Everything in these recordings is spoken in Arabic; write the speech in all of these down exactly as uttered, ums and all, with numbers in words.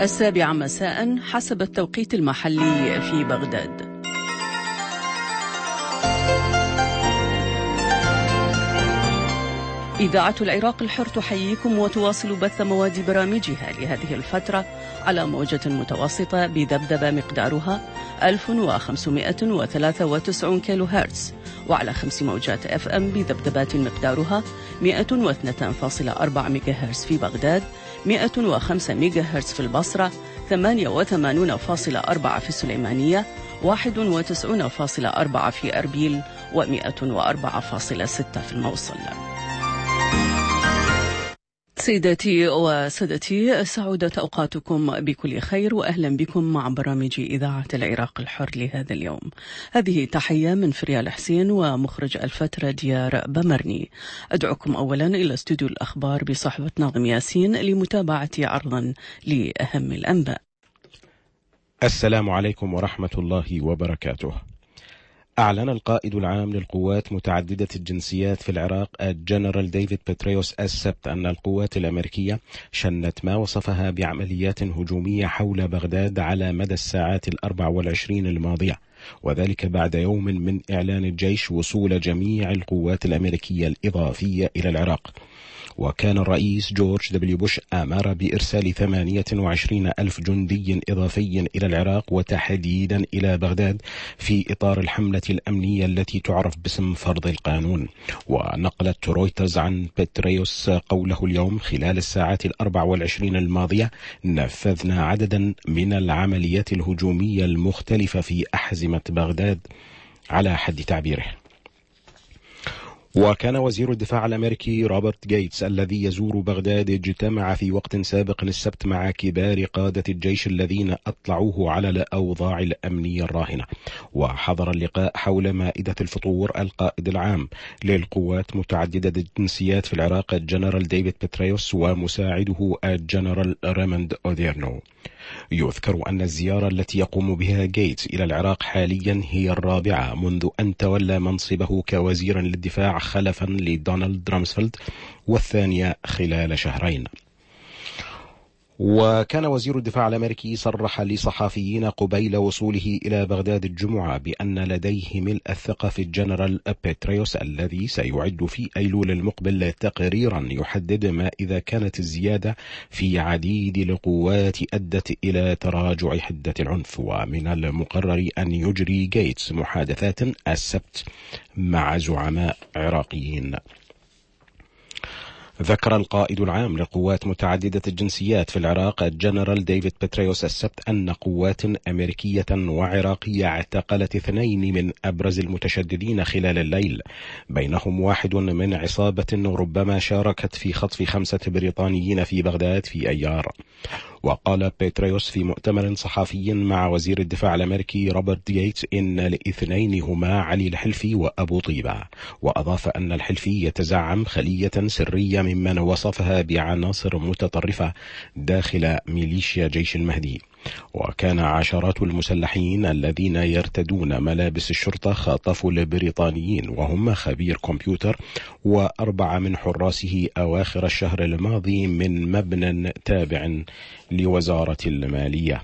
السابعة مساء حسب التوقيت المحلي في بغداد. إذاعة العراق الحر تحييكم وتواصل بث مواد برامجها لهذه الفترة على موجة متوسطة بذبذبة مقدارها ألف وخمسمائة وثلاثة وتسعين كيلو هرتز، وعلى خمس موجات اف ام بذبذبات مقدارها مائة واثنين فاصلة أربعة ميجا هرتز في بغداد، مائة وخمسة ميجا هرتز في البصرة، ثمانية وثمانين فاصلة أربعة في السليمانية، واحد وتسعين فاصلة أربعة في أربيل، ومائة وأربعة فاصلة ستة في الموصل. سيداتي وسادتي، سعودت أوقاتكم بكل خير، وأهلا بكم مع برامج إذاعة العراق الحر لهذا اليوم. هذه تحية من فريال حسين ومخرج الفترة ديار بمرني. أدعوكم أولا إلى استوديو الأخبار بصحبة ناظم ياسين لمتابعة عرضا لأهم الأنباء. السلام عليكم ورحمة الله وبركاته. أعلن القائد العام للقوات متعددة الجنسيات في العراق الجنرال ديفيد بيتريوس السبت أن القوات الأمريكية شنت ما وصفها بعمليات هجومية حول بغداد على مدى الساعات الأربع والعشرين الماضية، وذلك بعد يوم من إعلان الجيش وصول جميع القوات الأمريكية الإضافية إلى العراق. وكان الرئيس جورج دبليو بوش أمر بإرسال ثمانية وعشرين ألف جندي إضافي إلى العراق وتحديدا إلى بغداد في إطار الحملة الأمنية التي تعرف باسم فرض القانون. ونقلت رويترز عن بيتريوس قوله اليوم: خلال الساعات الأربع والعشرين الماضية نفذنا عددا من العمليات الهجومية المختلفة في أحزمة بغداد على حد تعبيره. وكان وزير الدفاع الأمريكي روبرت جيتس الذي يزور بغداد اجتمع في وقت سابق السبت مع كبار قادة الجيش الذين أطلعوه على الأوضاع الأمنية الراهنة. وحضر اللقاء حول مائدة الفطور القائد العام للقوات متعددة الجنسيات في العراق الجنرال ديفيد بيتريوس ومساعده الجنرال ريموند أوديرنو. يذكر أن الزيارة التي يقوم بها جيتس إلى العراق حاليا هي الرابعة منذ أن تولى منصبه كوزير للدفاع خلفا لدونالد رامسفيلد، والثانية خلال شهرين. وكان وزير الدفاع الأمريكي صرح لصحفيين قبيل وصوله إلى بغداد الجمعة بأن لديه ملء الثقة في الجنرال بيتريوس الذي سيعد في أيلول المقبل تقريرا يحدد ما إذا كانت الزيادة في عديد القوات أدت إلى تراجع حدة العنف. ومن المقرر أن يجري جيتس محادثات السبت مع زعماء عراقيين. ذكر القائد العام للقوات متعددة الجنسيات في العراق الجنرال ديفيد بيتريوس السبت أن قوات أمريكية وعراقية اعتقلت اثنين من أبرز المتشددين خلال الليل، بينهم واحد من عصابة ربما شاركت في خطف خمسة بريطانيين في بغداد في أيار. وقال بيتريوس في مؤتمر صحفي مع وزير الدفاع الأمريكي روبرت جيتس إن الاثنين هما علي الحلفي وأبو طيبة. وأضاف أن الحلفي يتزعم خلية سرية ممن وصفها بعناصر متطرفة داخل ميليشيا جيش المهدي. وكان عشرات المسلحين الذين يرتدون ملابس الشرطة خاطفوا البريطانيين وهم خبير كمبيوتر وأربعة من حراسه أواخر الشهر الماضي من مبنى تابع لوزارة المالية.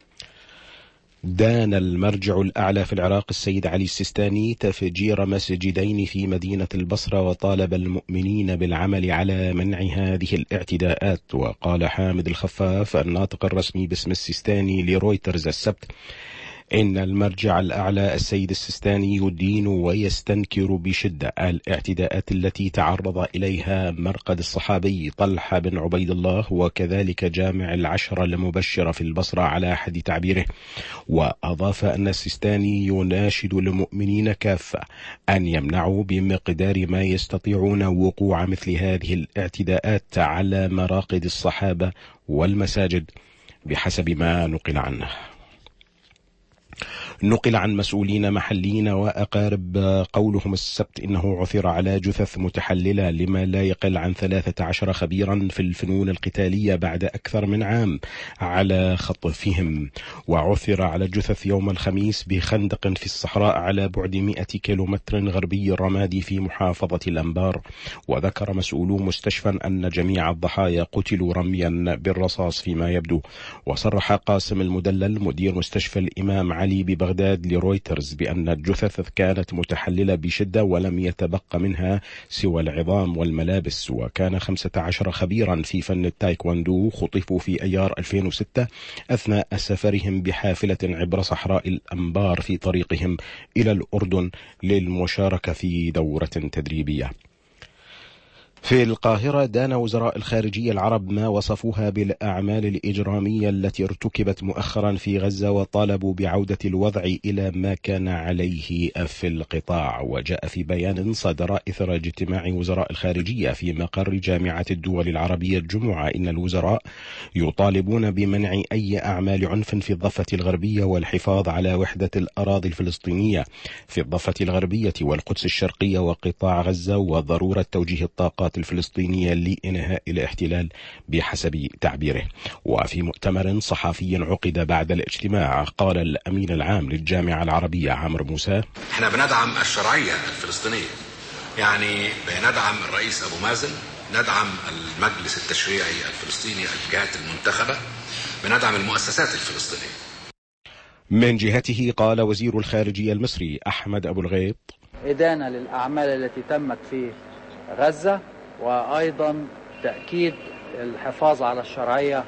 دان المرجع الأعلى في العراق السيد علي السيستاني تفجير مسجدين في مدينة البصرة وطالب المؤمنين بالعمل على منع هذه الاعتداءات. وقال حامد الخفاف الناطق الرسمي باسم السيستاني لرويترز السبت إن المرجع الأعلى السيد السيستاني يدين ويستنكر بشدة الاعتداءات التي تعرض إليها مرقد الصحابي طلحة بن عبيد الله وكذلك جامع العشرة المبشرة في البصرة على حد تعبيره. وأضاف أن السيستاني يناشد المؤمنين كافة أن يمنعوا بمقدار ما يستطيعون وقوع مثل هذه الاعتداءات على مراقد الصحابة والمساجد بحسب ما نقل عنه. نقل عن مسؤولين محليين وأقارب قولهم السبت إنه عثر على جثث متحللة لما لا يقل عن ثلاثة عشر خبيرا في الفنون القتالية بعد أكثر من عام على خطفهم. وعثر على الجثث يوم الخميس بخندق في الصحراء على بعد مئة كيلومتر غربي الرمادي في محافظة الأنبار. وذكر مسؤولو مستشفى أن جميع الضحايا قتلوا رميا بالرصاص فيما يبدو. وصرح قاسم المدلل مدير مستشفى الإمام علي ببغداد لرويترز بأن الجثث كانت متحللة بشدة ولم يتبقى منها سوى العظام والملابس. وكان خمسة عشر خبيرا في فن التايكواندو خطفوا في أيار ألفين وستة أثناء سفرهم بحافلة عبر صحراء الأنبار في طريقهم إلى الأردن للمشاركة في دورة تدريبية. في القاهرة دان وزراء الخارجية العرب ما وصفوها بالأعمال الإجرامية التي ارتكبت مؤخرا في غزة، وطالبوا بعودة الوضع إلى ما كان عليه في القطاع. وجاء في بيان صدر إثر اجتماع وزراء الخارجية في مقر جامعة الدول العربية الجمعة إن الوزراء يطالبون بمنع أي أعمال عنف في الضفة الغربية والحفاظ على وحدة الأراضي الفلسطينية في الضفة الغربية والقدس الشرقية وقطاع غزة، وضرورة توجيه الطاقات الفلسطينية لإنهاء الاحتلال بحسب تعبيره. وفي مؤتمر صحفي عقد بعد الاجتماع قال الأمين العام للجامعة العربية عمرو موسى: احنا بندعم الشرعية الفلسطينية، يعني بندعم الرئيس أبو مازن، ندعم المجلس التشريعي الفلسطيني، الجهات المنتخبة، بندعم المؤسسات الفلسطينية. من جهته قال وزير الخارجية المصري أحمد أبو الغيط: إدانة للأعمال التي تمت في غزة، وأيضا تأكيد الحفاظ على الشرعية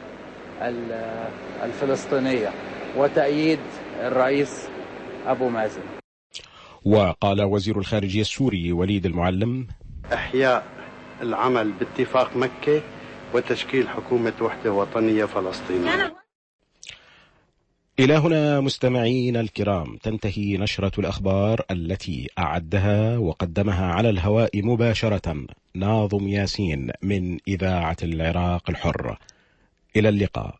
الفلسطينية وتأييد الرئيس أبو مازن. وقال وزير الخارجية السوري وليد المعلم: إحياء العمل باتفاق مكة وتشكيل حكومة وحدة وطنية فلسطينية. إلى هنا مستمعين الكرام تنتهي نشرة الأخبار التي أعدها وقدمها على الهواء مباشرة ناظم ياسين من إذاعة العراق الحر. إلى اللقاء.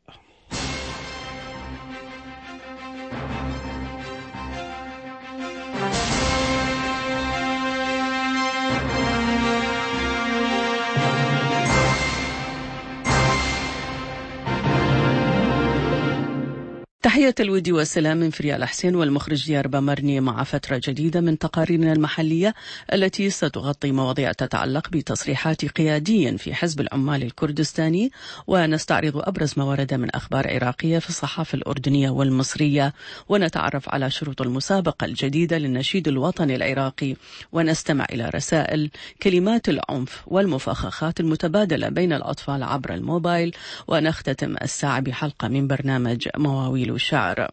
تحية الود والسلام من فريال حسين والمخرج ديار بامرني مع فترة جديدة من تقاريرنا المحلية التي ستغطي مواضيع تتعلق بتصريحات قيادي في حزب العمال الكردستاني، ونستعرض أبرز ما ورد من أخبار عراقية في الصحافة الأردنية والمصرية، ونتعرف على شروط المسابقة الجديدة للنشيد الوطني العراقي، ونستمع إلى رسائل كلمات العنف والمفخخات المتبادلة بين الأطفال عبر الموبايل، ونختتم الساعة بحلقة من برنامج مواويل الشعر.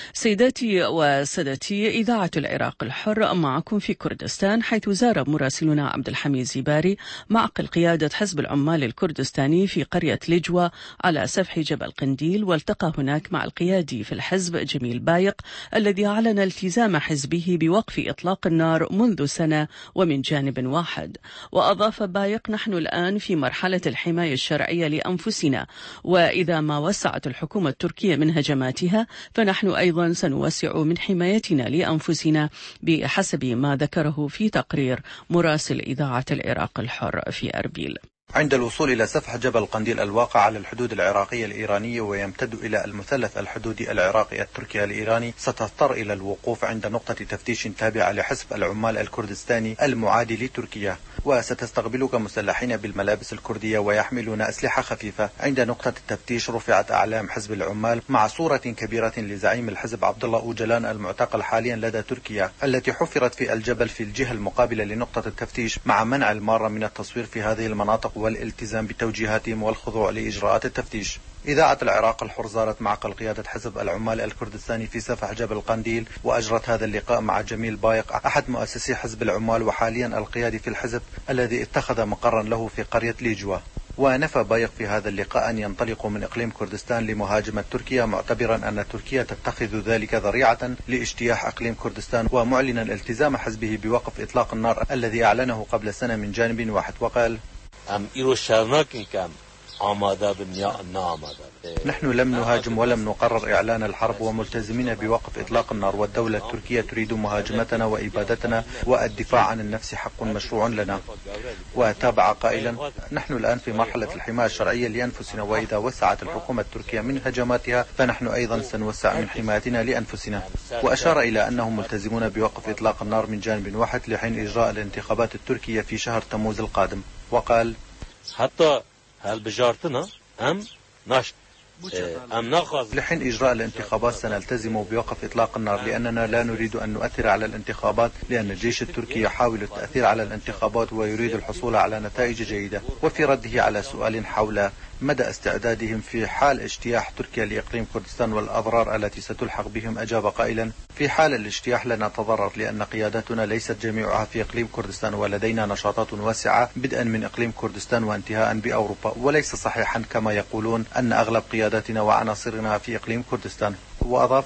سيداتي وسادتي، إذاعة العراق الحر معكم في كردستان، حيث زار مراسلنا عبد الحميد زباري معقل قيادة حزب العمال الكردستاني في قرية لجوة على سفح جبل قنديل، والتقى هناك مع القيادي في الحزب جميل بايق الذي أعلن التزام حزبه بوقف إطلاق النار منذ سنة ومن جانب واحد. وأضاف بايق: نحن الآن في مرحلة الحماية الشرعية لأنفسنا، وإذا ما وسعت الحكومة التركية من هجماتها فنحن أيضا سنوسع من حمايتنا لأنفسنا، بحسب ما ذكره في تقرير مراسل إذاعة العراق الحر في أربيل. عند الوصول إلى سفح جبل قنديل الواقع على الحدود العراقية الإيرانية ويمتد إلى المثلث الحدودي العراقي التركي الإيراني، ستضطر إلى الوقوف عند نقطة تفتيش تابعة لحزب العمال الكردستاني المعادي لتركيا، وستستقبلك مسلحين بالملابس الكردية ويحملون أسلحة خفيفة. عند نقطة التفتيش رفعت أعلام حزب العمال مع صورة كبيرة لزعيم الحزب عبد الله أوجلان المعتقل حاليا لدى تركيا، التي حفرت في الجبل في الجهة المقابلة لنقطة التفتيش، مع منع المارة من التصوير في هذه المناطق والالتزام بتوجيهاتهم والخضوع لإجراءات التفتيش. إذاعة العراق الحر زارت معقل قيادة حزب العمال الكردستاني في سفح جبل قنديل، وأجرت هذا اللقاء مع جميل بايق أحد مؤسسي حزب العمال وحاليا القيادي في الحزب الذي اتخذ مقرا له في قرية ليجوة. ونفى بايق في هذا اللقاء أن ينطلقوا من إقليم كردستان لمهاجمة تركيا، معتبرا أن تركيا تتخذ ذلك ذريعة لاجتياح إقليم كردستان، ومعلنا التزام حزبه بوقف إطلاق النار الذي أعلنه قبل سنة من جانب واحد. وقال: ام ایرو شرناک این کم نحن لم نهاجم ولم نقرر إعلان الحرب وملتزمين بوقف إطلاق النار، والدولة التركية تريد مهاجمتنا وإبادتنا، والدفاع عن النفس حق مشروع لنا. وتابع قائلا: نحن الآن في مرحلة الحماية الشرعية لأنفسنا، وإذا وسعت الحكومة التركية من هجماتها فنحن أيضا سنوسع من حمايتنا لأنفسنا. وأشار إلى أنهم ملتزمون بوقف إطلاق النار من جانب واحد لحين إجراء الانتخابات التركية في شهر تموز القادم. وقال: حتى هل بجارتنا أم نشط لحين إجراء الانتخابات سنلتزم بوقف إطلاق النار، لأننا لا نريد أن نؤثر على الانتخابات، لأن الجيش التركي يحاول التأثير على الانتخابات ويريد الحصول على نتائج جيدة. وفي رده على سؤال حول مدى استعدادهم في حال اجتياح تركيا لإقليم كردستان والأضرار التي ستلحق بهم، أجاب قائلا: في حال الاجتياح لا نتضرر، لأن قياداتنا ليست جميعها في إقليم كردستان، ولدينا نشاطات واسعة بدءا من إقليم كردستان وانتهاء بأوروبا، وليس صحيحا كما يقولون أن أغلب قياداتنا وعناصرنا في إقليم كردستان. وأضاف: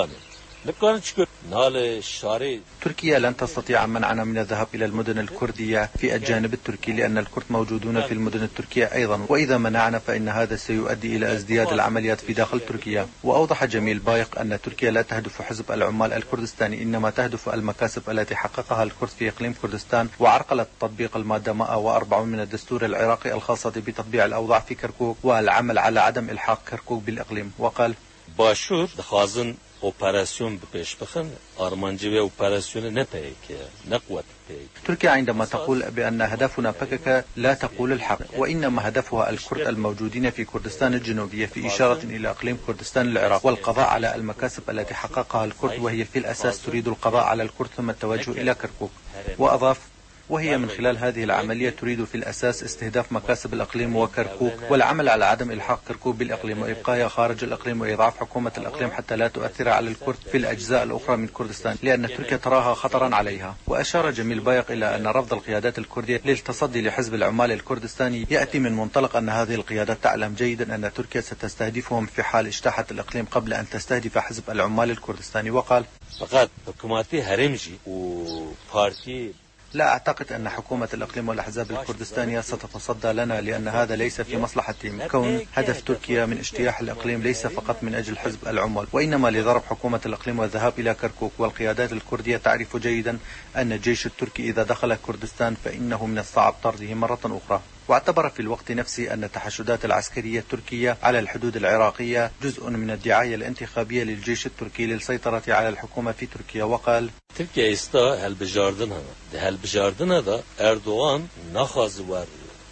تركيا لن تستطيع منعنا من الذهاب إلى المدن الكردية في الجانب التركي، لأن الكرد موجودون في المدن التركية أيضا، وإذا منعنا فإن هذا سيؤدي إلى ازدياد العمليات في داخل تركيا. وأوضح جميل بايق أن تركيا لا تهدف حزب العمال الكردستاني، إنما تهدف المكاسب التي حققها الكرد في إقليم كردستان، وعرقلت تطبيق المادة مئة وأربعين من الدستور العراقي الخاصة بتطبيع الأوضاع في كركوك والعمل على عدم إلحاق كركوك بالإقليم. وقال: باشور دخازن اوپراسیون بپیش بخن آرمانجی و اوپراسیون نپیک نقوت پیک. تركيا عندما تقول بأن هدفنا بكك لا تقول الحق، وإنما هدفها الكرد الموجودين في كردستان الجنوبية، في إشارة إلى إقليم كردستان العراق، والقضاء على المكاسب التي حققها الكرد، وهي في الأساس تريد القضاء على الكرد ثم التوجه إلى كركوك. وأضاف: وهي من خلال هذه العملية تريد في الأساس استهداف مكاسب الإقليم وكركوك، والعمل على عدم إلحاق كركوك بالإقليم وإبقائها خارج الإقليم، وإضعاف حكومة الإقليم حتى لا تؤثر على الكرد في الأجزاء الأخرى من كردستان، لأن تركيا تراها خطرا عليها. وأشار جميل بايق إلى أن رفض القيادات الكردية للتصدي لحزب العمال الكردستاني يأتي من منطلق أن هذه القيادات تعلم جيدا أن تركيا ستستهدفهم في حال اجتاحت الإقليم قبل أن تستهدف حزب العمال الكردستاني. وقال: فقط حكوماتي هرمجي وبارتي لا أعتقد أن حكومة الإقليم والأحزاب الكردستانية ستتصدى لنا، لأن هذا ليس في مصلحتهم. كون هدف تركيا من اجتياح الإقليم ليس فقط من أجل حزب العمال، وإنما لضرب حكومة الإقليم والذهاب إلى كركوك. والقيادات الكردية تعرف جيدا أن الجيش التركي إذا دخل كردستان فإنه من الصعب طرده مرة أخرى. واعتبر في الوقت نفسه أن التحشدات العسكرية التركية على الحدود العراقية جزء من الدعاية الانتخابية للجيش التركي للسيطرة على الحكومة في تركيا. وقال: تركيا استا هل بجاردنها هل بجاردنها دا اردوغان نخاز ور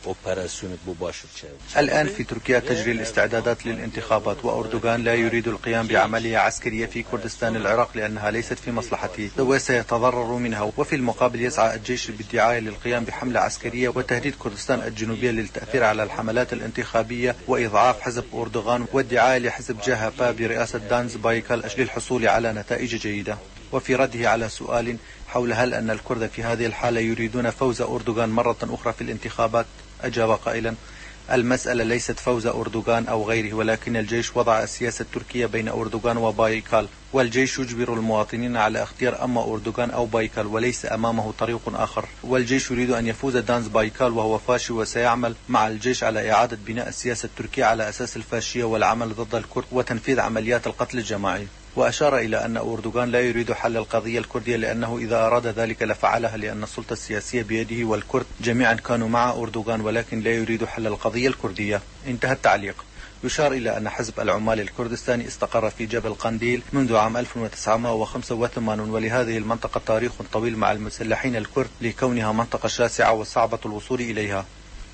الآن في تركيا تجري الاستعدادات للانتخابات، وأردوغان لا يريد القيام بعملية عسكرية في كردستان العراق لأنها ليست في مصلحته وسيتضرر منها. وفي المقابل يسعى الجيش بالدعاية للقيام بحملة عسكرية وتهديد كردستان الجنوبية للتأثير على الحملات الانتخابية وإضعاف حزب أردوغان، والدعاية لحزب جاهبا برئاسة دانز بايكال للحصول على نتائج جيدة. وفي رده على سؤال حول هل أن الكرد في هذه الحالة يريدون فوز أردوغان مرة أخرى في الانتخابات، أجاب قائلا: المسألة ليست فوز أردوغان أو غيره، ولكن الجيش وضع السياسة التركية بين أردوغان وبايكال، والجيش يجبر المواطنين على اختيار أما أردوغان أو بايكال، وليس أمامه طريق آخر. والجيش يريد أن يفوز دانز بايكال وهو فاشي، وسيعمل مع الجيش على إعادة بناء السياسة التركية على أساس الفاشية والعمل ضد الكرد وتنفيذ عمليات القتل الجماعي. وأشار إلى أن أردوغان لا يريد حل القضية الكردية، لأنه إذا أراد ذلك لفعلها، لأن السلطة السياسية بيده، والكرد جميعا كانوا مع أردوغان، ولكن لا يريد حل القضية الكردية. انتهى التعليق. يشار إلى أن حزب العمال الكردستاني استقر في جبل قنديل منذ عام ألف وتسعمائة وخمسة وثمانين، ولهذه المنطقة تاريخ طويل مع المسلحين الكرد لكونها منطقة شاسعة وصعبة الوصول إليها.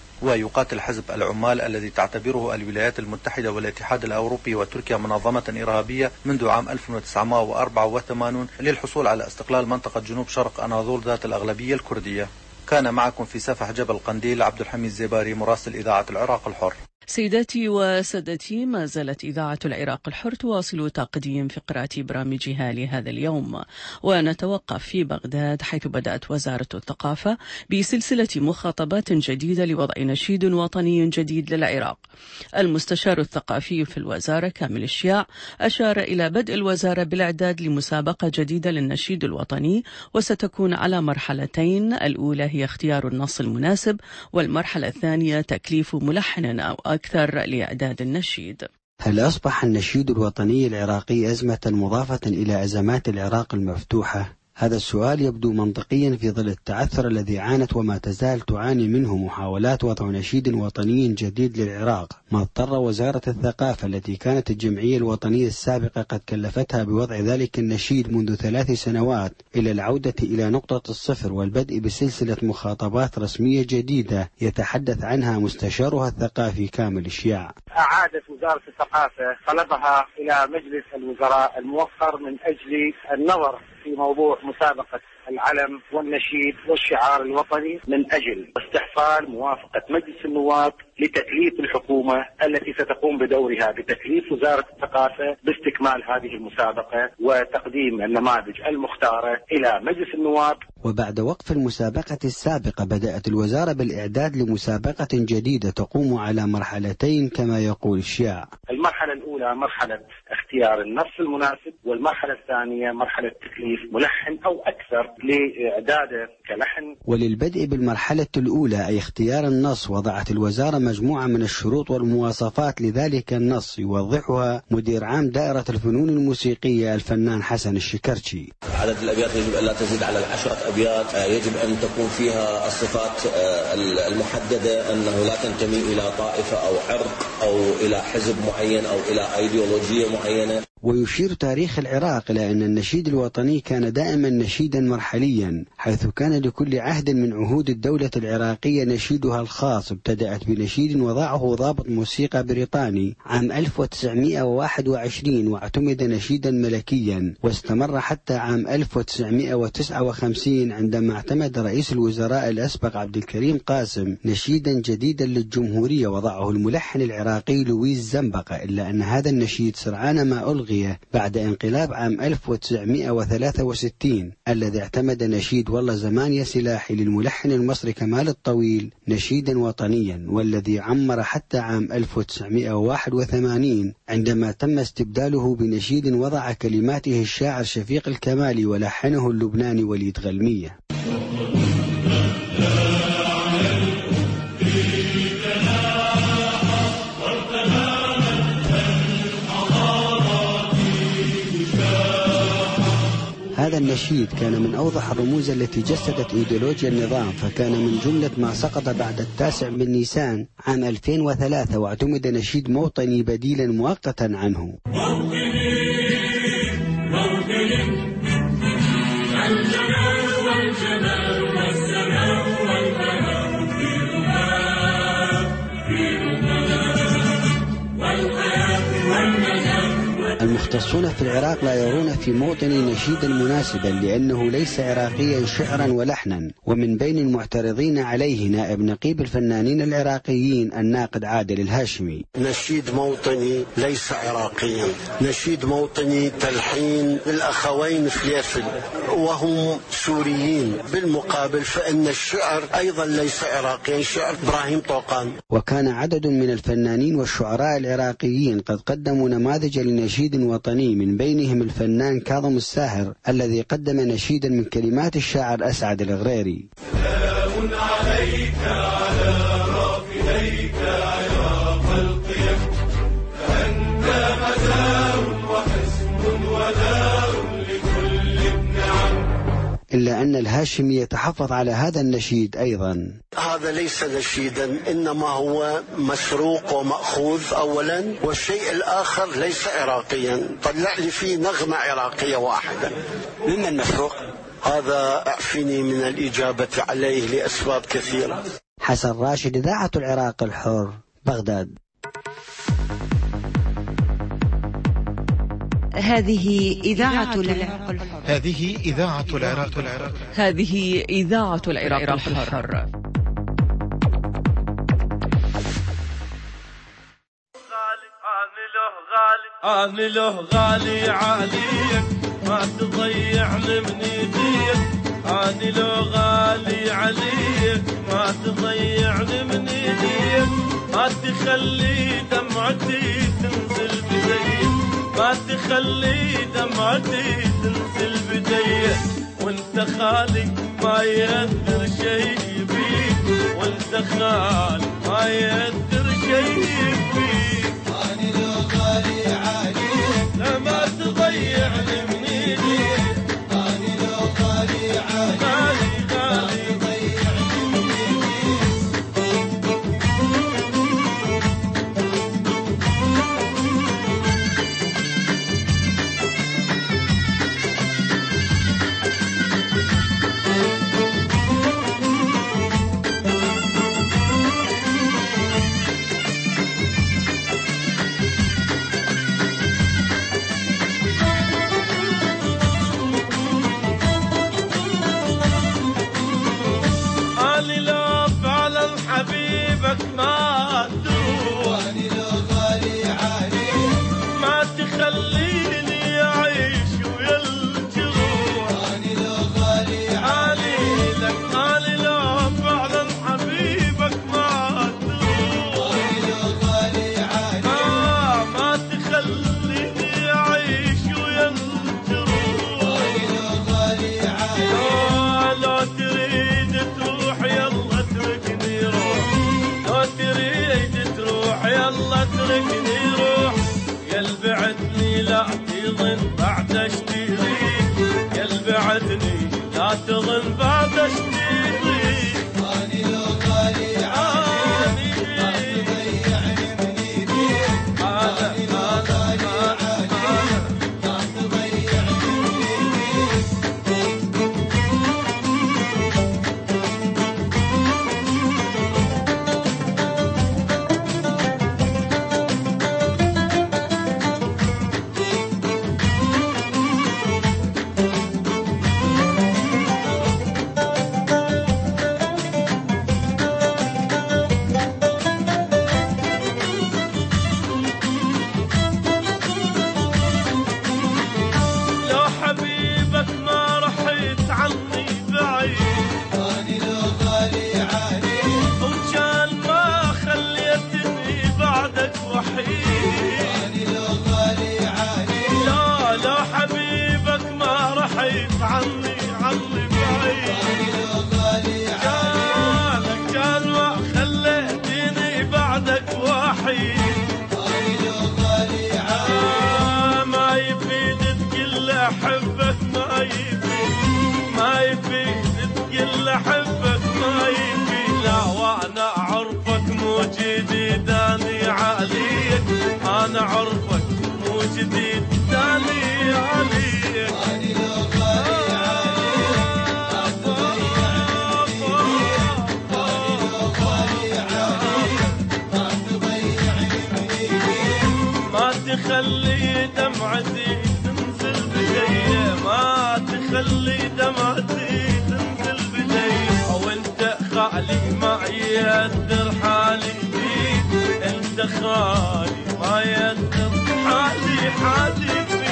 ويقاتل حزب العمال الذي تعتبره الولايات المتحدة والاتحاد الأوروبي وتركيا منظمة إرهابية منذ عام ألف وتسعمائة وأربعة وثمانين للحصول على استقلال منطقة جنوب شرق أناضول ذات الأغلبية الكردية. كان معكم في سفح جبل قنديل عبد الحميد الزباري، مراسل إذاعة العراق الحر. سيداتي وسادتي، ما زالت إذاعة العراق الحر تواصل تقديم فقرات برامجها لهذا اليوم، ونتوقف في بغداد حيث بدأت وزارة الثقافة بسلسلة مخاطبات جديدة لوضع نشيد وطني جديد للعراق. المستشار الثقافي في الوزارة كامل الشياع أشار إلى بدء الوزارة بالإعداد لمسابقة جديدة للنشيد الوطني، وستكون على مرحلتين، الأولى هي اختيار النص المناسب، والمرحلة الثانية تكليف ملحن أو وأكثر لإعداد النشيد. هل أصبح النشيد الوطني العراقي أزمة مضافة إلى أزمات العراق المفتوحة؟ هذا السؤال يبدو منطقيا في ظل التعثر الذي عانت وما تزال تعاني منه محاولات وضع نشيد وطني جديد للعراق، ما اضطر وزارة الثقافة التي كانت الجمعية الوطنية السابقة قد كلفتها بوضع ذلك النشيد منذ ثلاث سنوات إلى العودة إلى نقطة الصفر والبدء بسلسلة مخاطبات رسمية جديدة يتحدث عنها مستشارها الثقافي كامل الشياع. أعادت وزارة الثقافة طلبها إلى مجلس الوزراء الموقر من أجل النظر في موضوع مسابقة العلم والنشيد والشعار الوطني من أجل استحصال موافقة مجلس النواب لتكليف الحكومة التي ستقوم بدورها بتكليف وزارة الثقافة باستكمال هذه المسابقة وتقديم النماذج المختارة إلى مجلس النواب. وبعد وقف المسابقة السابقة بدأت الوزارة بالإعداد لمسابقة جديدة تقوم على مرحلتين كما يقول الشياع. المرحلة الأولى مرحلة اختيار النص المناسب، والمرحلة الثانية مرحلة تكليف ملحن أو أكثر لإعداده كلحن. وللبدء بالمرحلة الأولى أي اختيار النص وضعت الوزارة مجموعة من الشروط والمواصفات لذلك النص يوضحها مدير عام دائرة الفنون الموسيقية الفنان حسن الشكرشي. عدد الأبيات يجب أن لا تزيد على العشرة أبيات، يجب أن تكون فيها الصفات المحددة أنه لا تنتمي إلى طائفة أو عرق أو إلى حزب معين أو إلى أيديولوجية معينة. ويشير تاريخ العراق إلى أن النشيد الوطني كان دائما نشيدا مرحليا، حيث كان لكل عهد من عهود الدولة العراقية نشيدها الخاص. ابتدأت بنشيد وضعه ضابط موسيقى بريطاني عام ألف وتسعمائة وواحد وعشرين واعتمد نشيدا ملكيا، واستمر حتى عام ألف وتسعمائة وتسعة وخمسين عندما اعتمد رئيس الوزراء الأسبق عبد الكريم قاسم نشيدا جديدا للجمهورية وضعه الملحن العراقي لويس زنبقة، إلا أن هذا النشيد سرعان ما ألغي بعد انقلاب عام ألف وتسعمائة وثلاثة وستين الذي اعتمد نشيد والله زمان يا سلاحي للملحن المصري كمال الطويل نشيدا وطنيا، والذي عمر حتى عام ألف وتسعمائة وواحد وثمانين عندما تم استبداله بنشيد وضع كلماته الشاعر شفيق الكمالي ولحنه اللبناني وليد غلمية. هذا النشيد كان من أوضح الرموز التي جسدت إيديولوجيا النظام، فكان من جملة ما سقط بعد التاسع من نيسان عام ألفين وثلاثة واعتمد نشيد موطني بديلا مؤقتا عنه. موطني موطني الجمال والجمال والسماء والبناء في رماه في رماه والحياة والنجاة. المختصون في العراق لا يرون في موطني نشيدا مناسبا لأنه ليس عراقيا شعرا ولحنا. ومن بين المعترضين عليه نائب نقيب الفنانين العراقيين الناقد عادل الهاشمي. نشيد موطني ليس عراقيا، نشيد موطني تلحين للأخوين فليفل وهم سوريين، بالمقابل فإن الشعر أيضا ليس عراقيا، شعر إبراهيم طوقان. وكان عدد من الفنانين والشعراء العراقيين قد قدموا نماذج لنشيد وطني، من بينهم الفنان كاظم الساهر الذي قدم نشيدا من كلمات الشاعر أسعد الغريري. سلام عليك على رافديك عراق القيم، فأنت مزار وحسن ودار لكل ابن عم. إلا أن الهاشمي يتحفظ على هذا النشيد أيضا. هذا ليس نشيدا، إنما هو مسروق ومأخوذ أولا، والشيء الآخر ليس عراقيا. طلع لي فيه نغمة عراقية واحدة. ممن مسروق؟ هذا أعفني من الإجابة عليه لأسباب كثيرة. حسن راشد، إذاعة العراق الحر، بغداد. هذه إذاعة العراق الحر. هذه إذاعة العراق الحر. هذه إذاعة العراق الحر. أنا له غالي عليك ما تضيعني من ايديك، أنا له غالي عليك ما تضيعني من ايديك، ما تخلي دمعتي تنزل بديك، ما تخلي دمعتي تنزل بديك، وانت خالي ما يقدر شيء بيك، وانت خال ما يقدر شيء فيك. أنا لو غالي عليك لما تضيعني من ايديك. أنا لو غالي عليك غالي غالي تضيعني من حبيبك ما تروح. أنا لو غالي عليك ما تخليني أعيش ويا الجروح. أنا لو غالي عليك أنا لو فعلا حبيبك ما تروح. أنا لو غالي عليك آه ما تخليني أعيش ويا الجروح. أنا لو غالي عليك آه لو تريد تروح يلا اتركني روح. لو تريد تروح يلا اتركني روح. يلبعدني لا تظن بعد اشتريك. يلبعدني لا تظن بعد اشتريك. أنا لو غالي عليك ما تضيعني من ايديك. أنا لو غالي عليك ما تضيعني من ايديك. لو حبيبك ما رحت عني بعيد. أنا لو غالي عليك وكان ما خليتني بعدك وحيد. أنا لو غالي عليك لا لو حبيبك ما رحت عني عني بعيد. أنا لو غالي عليك كان ما خليتني بعدك وحيد. أنا لو غالي عليك ما يفيد تقول أحبك ما يفيد. ما يفيد تقول أحبك ما يفيد. لا وأنا أعرفك مو جديد داني عليك. أنا أعرفك مو جديد داني عليك. أنا لو غالي عليك ما تضيعني من ايديك. ما تخلي دمعتي تنزل بديه. ما تخلي دمعتي تنزل بديه. او انت خالي ما يقدر حالي فيك. انت خالي ما يقدر حالي حالي فيك.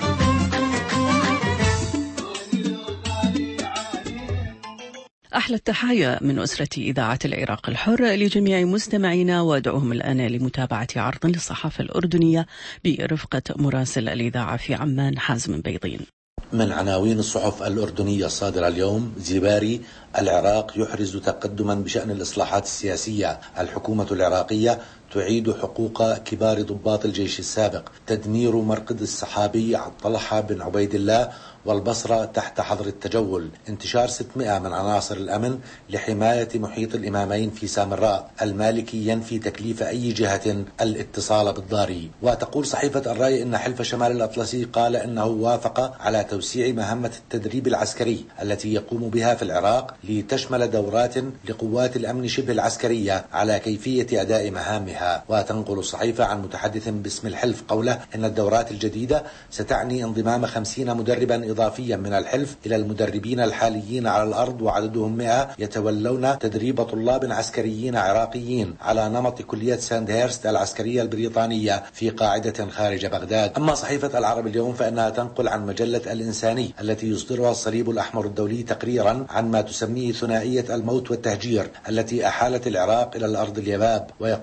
أحلى التحايا من أسرة إذاعة العراق الحر لجميع مستمعينا، وادعوهم الآن لمتابعة عرض للصحافة الأردنية برفقة مراسل الإذاعة في عمان حازم بيضين. من عناوين الصحف الأردنية الصادرة اليوم: زباري: العراق يحرز تقدما بشأن الإصلاحات السياسية. الحكومة العراقية تعيد حقوق كبار ضباط الجيش السابق. تدمير مرقد السحابي طلحة بن عبيد الله والبصرة تحت حظر التجول. انتشار ستمائة من عناصر الأمن لحماية محيط الإمامين في سامراء. المالكي ينفي تكليف أي جهة الاتصال بالضاري. وتقول صحيفة الرأي إن حلف شمال الأطلسي قال إنه وافق على توسيع مهمة التدريب العسكري التي يقوم بها في العراق لتشمل دورات لقوات الأمن شبه العسكرية على كيفية أداء مهامها. وتنقل الصحيفة عن متحدث باسم الحلف قوله إن الدورات الجديدة ستعني انضمام خمسين مدربا إضافيا من الحلف إلى المدربين الحاليين على الأرض، وعددهم مئة يتولون تدريب طلاب عسكريين عراقيين على نمط كلية ساندهيرست العسكرية البريطانية في قاعدة خارج بغداد. أما صحيفة العرب اليوم فإنها تنقل عن مجلة الإنساني التي يصدرها الصليب الأحمر الدولي تقريرا عن ما تسميه ثنائية الموت والتهجير التي أحالت العراق إلى الأرض اليباب. ويقول التقرير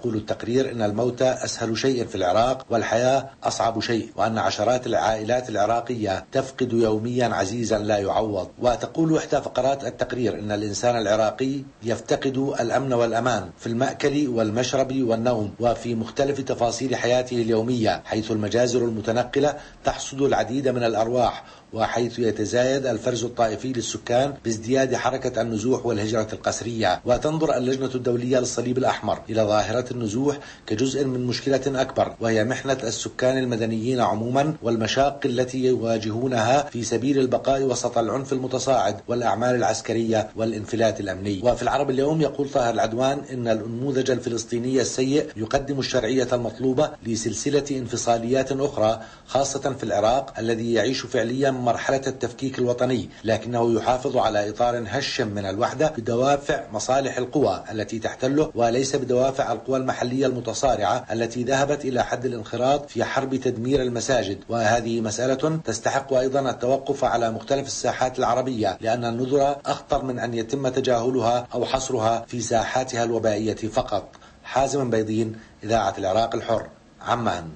التقرير أن الموت أسهل شيء في العراق والحياة أصعب شيء، وأن عشرات العائلات العراقية تفقد يوميا عزيزا لا يعوض. وتقول إحدى فقرات التقرير أن الإنسان العراقي يفتقد الأمن والأمان في المأكل والمشرب والنوم وفي مختلف تفاصيل حياته اليومية، حيث المجازر المتنقلة تحصد العديد من الأرواح، وحيث يتزايد الفرز الطائفي للسكان بازدياد حركة النزوح والهجرة القسرية. وتنظر اللجنة الدولية للصليب الأحمر إلى ظاهرة النزوح كجزء من مشكلة أكبر، وهي محنة السكان المدنيين عموما والمشاق التي يواجهونها في سبيل البقاء وسط العنف المتصاعد والأعمال العسكرية والانفلات الأمني. وفي العرب اليوم يقول طاهر العدوان إن النموذج الفلسطيني السيء يقدم الشرعية المطلوبة لسلسلة انفصاليات أخرى، خاصة في العراق الذي يعيش فعليا مرحلة التفكيك الوطني، لكنه يحافظ على إطار هش من الوحدة بدوافع مصالح القوى التي تحتله، وليس بدوافع القوى المحلية المتصارعة التي ذهبت إلى حد الانخراط في حرب تدمير المساجد. وهذه مسألة تستحق أيضا التوقف على مختلف الساحات العربية، لأن النذرة أخطر من أن يتم تجاهلها أو حصرها في ساحاتها الوبائية فقط. حازم بيضين، إذاعة العراق الحر، عمان.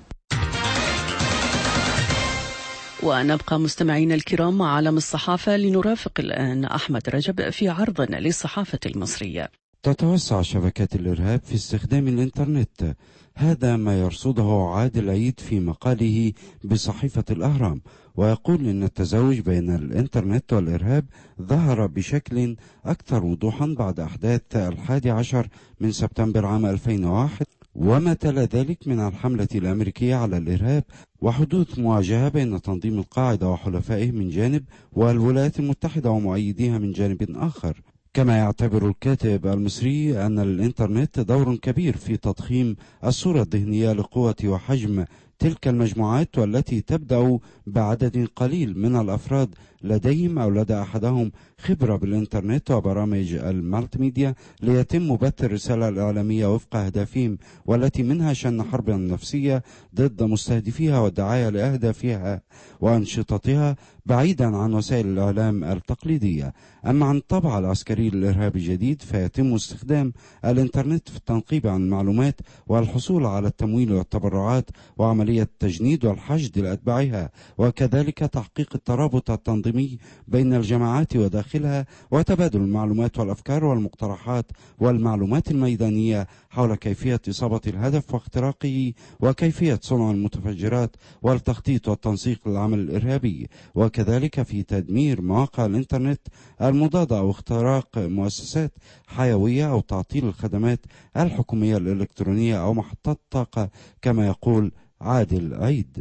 ونبقى مستمعين الكرام مع عالم الصحافة لنرافق الآن أحمد رجب في عرض للصحافة المصرية. تتوسع شبكات الإرهاب في استخدام الإنترنت، هذا ما يرصده عادل عيد في مقاله بصحيفة الأهرام، ويقول إن التزاوج بين الإنترنت والإرهاب ظهر بشكل أكثر وضوحا بعد أحداث الحادي عشر من سبتمبر عام ألفين وواحد وما تلا ذلك من الحملة الأمريكية على الإرهاب وحدوث مواجهة بين تنظيم القاعدة وحلفائه من جانب والولايات المتحدة ومؤيديها من جانب آخر. كما يعتبر الكاتب المصري أن الإنترنت دور كبير في تضخيم الصورة الذهنية لقوة وحجم تلك المجموعات، والتي تبدأ بعدد قليل من الأفراد لديهم أو لدى أحدهم خبرة بالإنترنت وبرامج المالتي ميديا ليتم بث الرسالة الإعلامية وفق أهدافهم، والتي منها شن حربا نفسية ضد مستهدفيها والدعاية لأهدافها وأنشطتها بعيدا عن وسائل الإعلام التقليدية. أما عن الطابع العسكري للإرهاب الجديد فيتم استخدام الإنترنت في التنقيب عن المعلومات والحصول على التمويل والتبرعات وعملية التجنيد والحشد لأتباعها، وكذلك تحقيق الترابط التنظيمي بين الجماعات وداخلها وتبادل المعلومات والأفكار والمقترحات والمعلومات الميدانية حول كيفية إصابة الهدف واختراقه وكيفية صنع المتفجرات والتخطيط والتنسيق للعمل الإرهابي، وكذلك في تدمير مواقع الإنترنت المضادة أو اختراق مؤسسات حيوية أو تعطيل الخدمات الحكومية الإلكترونية أو محطات طاقة، كما يقول عادل عيد.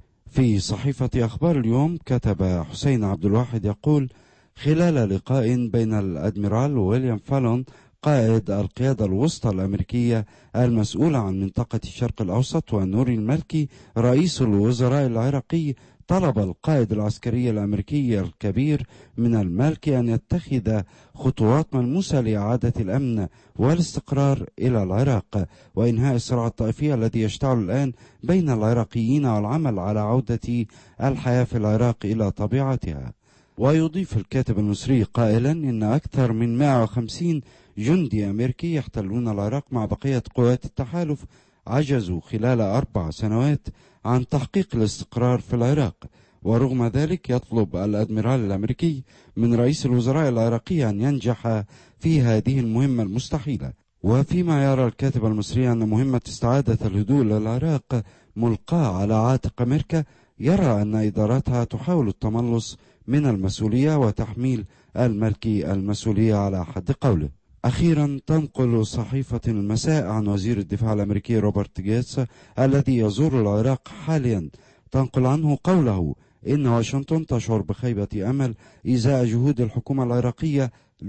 في صحيفة أخبار اليوم كتب حسين عبد الواحد يقول: خلال لقاء بين الأدميرال ويليام فالون قائد القيادة الوسطى الأمريكية المسؤولة عن منطقة الشرق الأوسط ونوري المالكي رئيس الوزراء العراقي، طلب القائد العسكري الأمريكي الكبير من المالكي أن يتخذ خطوات ملموسة لإعادة الأمن والاستقرار إلى العراق وإنهاء الصراع الطائفي الذي يشتعل الآن بين العراقيين والعمل على عودة الحياة في العراق إلى طبيعتها. ويضيف الكاتب المصري قائلا إن أكثر من مئة وخمسين جندي أمريكي يحتلون العراق مع بقية قوات التحالف عجزوا خلال أربع سنوات عن تحقيق الاستقرار في العراق، ورغم ذلك يطلب الأدميرال الأمريكي من رئيس الوزراء العراقي أن ينجح في هذه المهمة المستحيلة. وفيما يرى الكاتب المصري أن مهمة استعادة الهدوء للعراق ملقاة على عاتق أمريكا، يرى أن إدارتها تحاول التملص من المسؤولية وتحميل المالكي المسؤولية على حد قوله. أخيرا تنقل صحيفة المساء عن وزير الدفاع الأمريكي روبرت جيتس الذي يزور العراق حاليا، تنقل عنه قوله إن واشنطن تشعر بخيبة أمل إزاء جهود الحكومة العراقية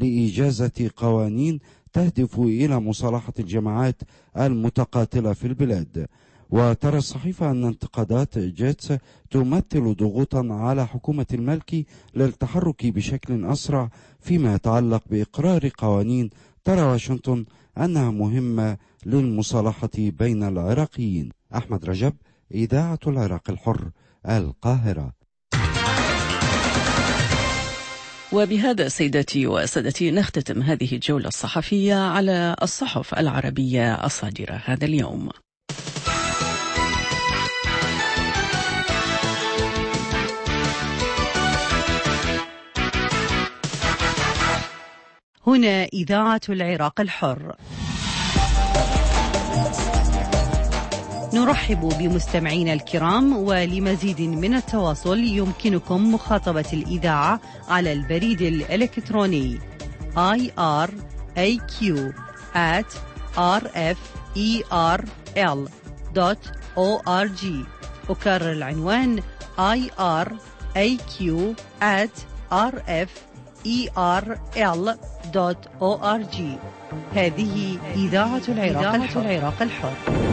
لإجازة قوانين تهدف إلى مصالحة الجماعات المتقاتلة في البلاد. وترى الصحيفة أن انتقادات جيتس تمثل ضغوطا على حكومة المالكي للتحرك بشكل أسرع فيما يتعلق بإقرار قوانين ترى واشنطن أنها مهمة للمصالحة بين العراقيين. أحمد رجب، إذاعة العراق الحر، القاهرة. وبهذا سيداتي وسادتي نختتم هذه الجولة الصحفية على الصحف العربية الصادرة هذا اليوم. هنا إذاعة العراق الحر. نرحب بمستمعينا الكرام، ولمزيد من التواصل يمكنكم مخاطبة الإذاعة على البريد الإلكتروني آي آر إيه كيو آت آر إف إي آر إل دوت أو آر جي. أكرر العنوان آي آر إيه كيو آت آر إف إي آر إل دوت أو آر جي. هذه إذاعة العراق الحر.